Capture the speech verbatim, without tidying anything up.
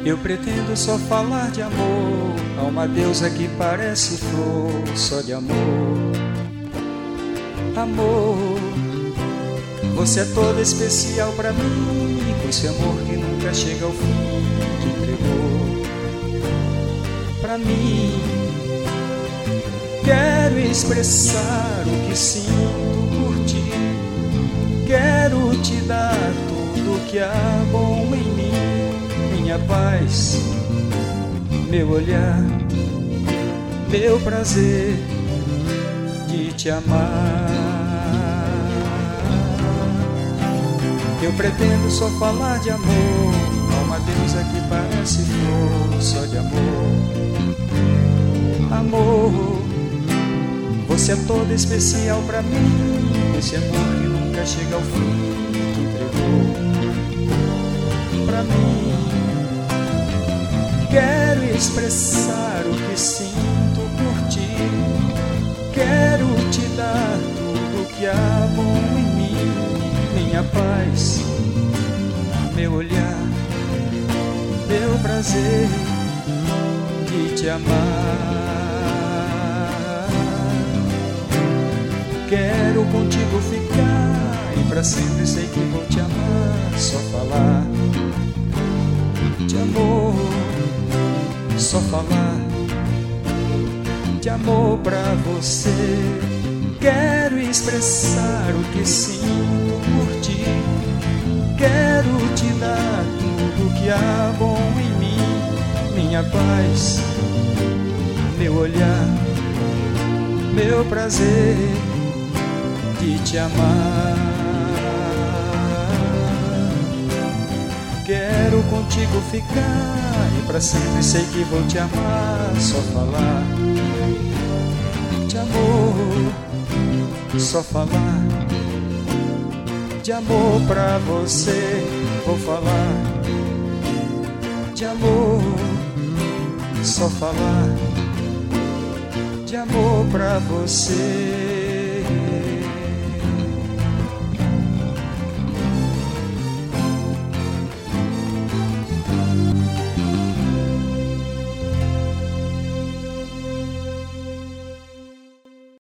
Eu pretendo só falar de amor a uma deusa que parece flor, só de amor. Amor, você é toda especial pra mim, com esse amor que nunca chega ao fim, que entregou pra mim. Quero expressar o que sinto por ti, quero te dar tudo que há bom em mim. Minha paz, meu olhar, meu prazer de te amar. Eu pretendo só falar de amor a uma deusa que parece flor, só de amor. Amor, você é toda especial pra mim, esse amor que nunca chega ao fim, que entregou pra mim. Quero expressar o que sinto por ti, quero te dar tudo que há bom em mim. Minha paz, meu olhar, meu prazer de te amar. Quero contigo ficar e pra sempre sei que vou te amar. Só falar de amor, só falar de amor pra você. Quero expressar o que sinto por ti, quero te dar tudo que há bom em mim. Minha paz, meu olhar, meu prazer de te amar. Quero contigo ficar e pra sempre sei que vou te amar. Só falar de amor, só falar de amor pra você. Vou falar de amor, só falar de amor pra você.